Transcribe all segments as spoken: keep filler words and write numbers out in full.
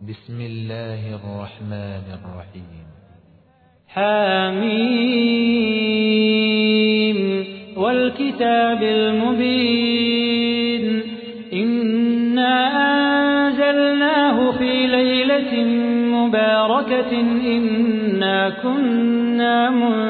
بسم الله الرحمن الرحيم. حميم والكتاب المبين إنا أنزلناه في ليلة مباركة إنا كنا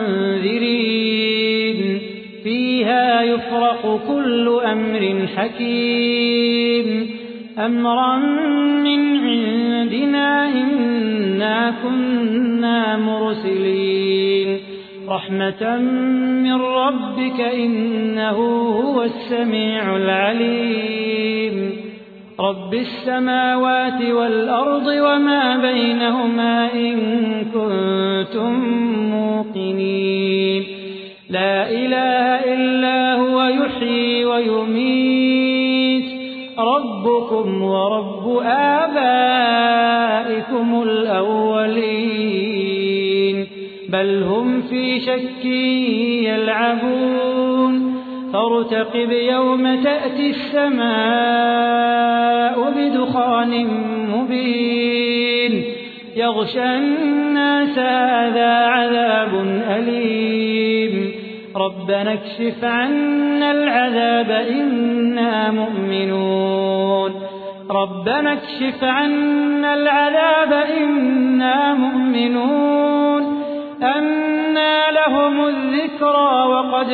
منذرين فيها يفرق كل أمر حكيم أمرا من عندنا إنا كنا مرسلين رحمة من ربك إنه هو السميع العليم رب السماوات والأرض وما بينهما إن كنتم موقنين لا إله إلا هو يحيي ويميت ربكم ورب آبائكم الأولين بل هم في شك يلعبون فارتقب يوم تأتي السماء بدخان مبين يغشى الناس هذا عذاب أليم ربنا اكشف عنا العذاب إنا مؤمنون ربنا اكشف عنا العذاب إنا مؤمنون أنى لهم الذكرى وقد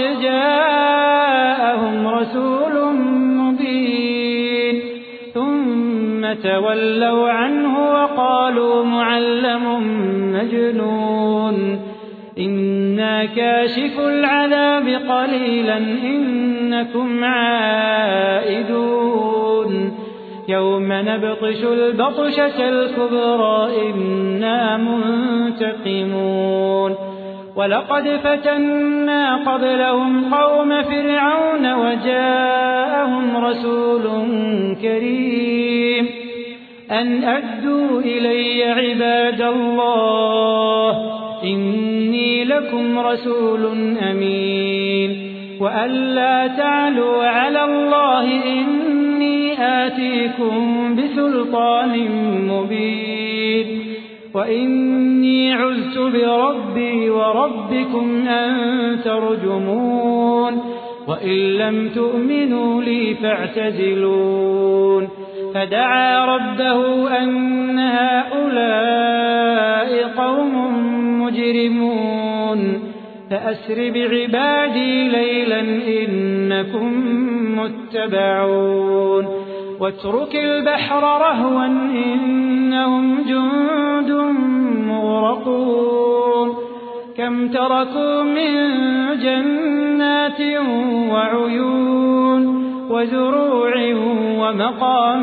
جاءهم رسول مبين ثم تولوا عنه وقالوا معلم مجنون إنا كاشف العذاب قليلا إنكم عائدون يوم نبطش البطشة الكبرى إنا منتقمون ولقد فتنا قبلهم قوم فرعون وجاءهم رسول كريم أن أدوا إلي عباد الله إني لكم رسول أمين وأن لا تعلوا على الله إني آتيكم بسلطان مبين وإني عذت بربي وربكم أن ترجمون وإن لم تؤمنوا لي فاعتزلون فدعا ربه أن هؤلاء قوم مجرمون فأسر بعبادي ليلا إنكم متبعون واترك البحر رهوا إنهم جند مغرقون كم تركوا من جنات وعيون وزروع ومقام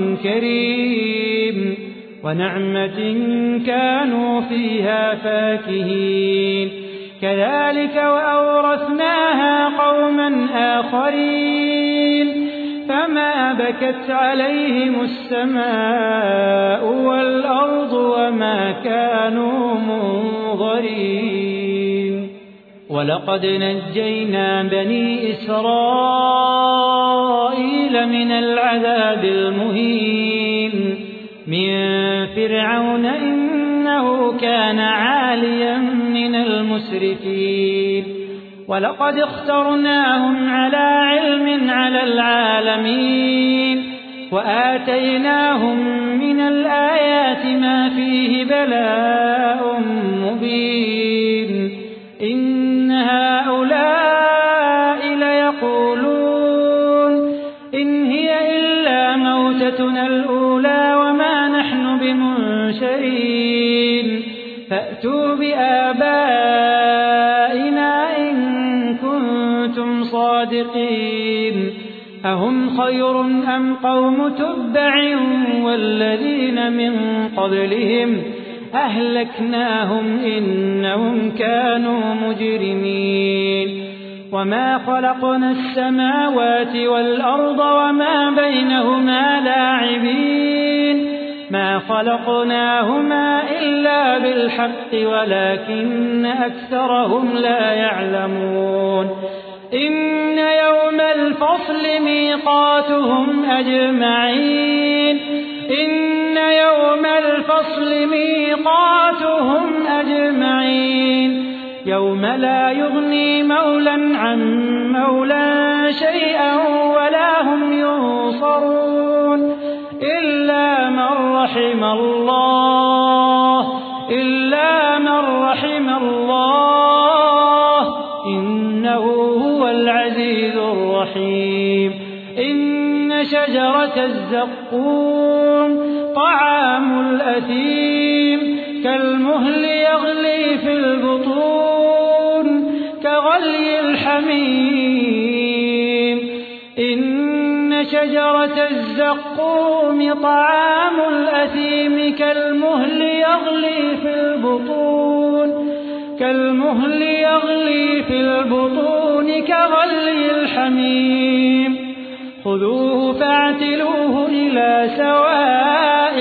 كريم ونعمة كانوا فيها فاكهين كذلك وأورثناها قوما آخرين فما بكت عليهم السماء والأرض وما كانوا منظرين ولقد نجينا بني إسرائيل من العذاب المهين من فرعون إنه كان عاليا من المسرفين ولقد اخترناهم على علم على العالمين وآتيناهم من الآيات ما فيه بلاء مبين إن هؤلاء ليقولون إن هي إلا موتتنا الأولى وما نحن بمنشرين فأتوا بآبائنا إن كنتم صادقين أهم خير أم قوم تبع والذين من قبلهم أهلكناهم إنهم كانوا مجرمين وما خلقنا السماوات والأرض وما بينهما لاعبين ما خلقناهما إلا بالحق ولكن أكثرهم لا يعلمون إن يوم الفصل ميقاتهم أجمعين إن يوم الفصل ميقاتهم أجمعين يوم لا يغني مولى عن مولى شيئا ولا هم ينصرون إلا من رحم الله إلا من رحم الله إنه هو العزيز الرحيم إن شجرة الزقوم طعام الأثيم كالمهل يغلي في البطون كغلي الحميم إن شجرة الزقوم طعام الأثيم كالمهل يغلي في البطون كالمهل يغلي في البطون كغلي الحميم خذوه فاعتلوه إلى سواء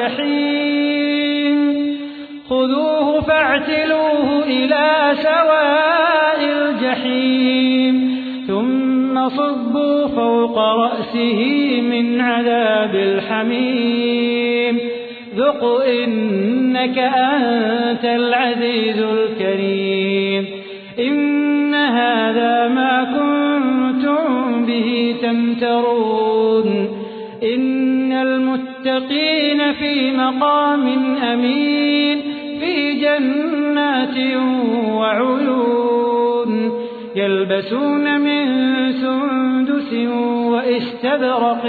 الجحيم خذوه فاعتلوه إلى سواء الجحيم ثم صبوا فوق رأسه من عذاب الحميم ذق إنك أنت العزيز الكريم إن هذا ما كنتم به تمترون إن المتقين في مقام أمين في جنات وعيون يلبسون من سندس واستبرق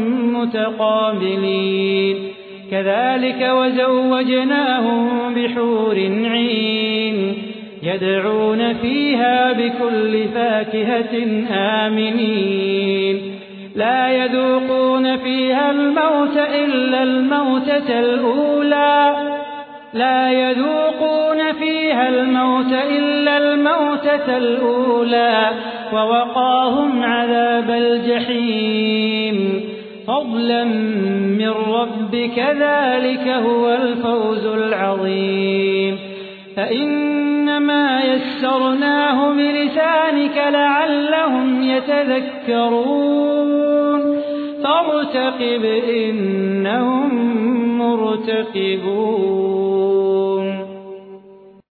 متقابلين كذلك وزوجناهم بحور عين يدعون فيها بكل فاكهة آمنين لا يذوقون فيها الموت إلا الموتة الأولى لا يذوقون فيها الموت إلا الموتة الأولى ووقاهم عذاب الجحيم فضلا من ربك ذلك هو الفوز العظيم فإنما يسرناه بلسانك لعلهم يتذكرون فارتقب إنهم مرتقبون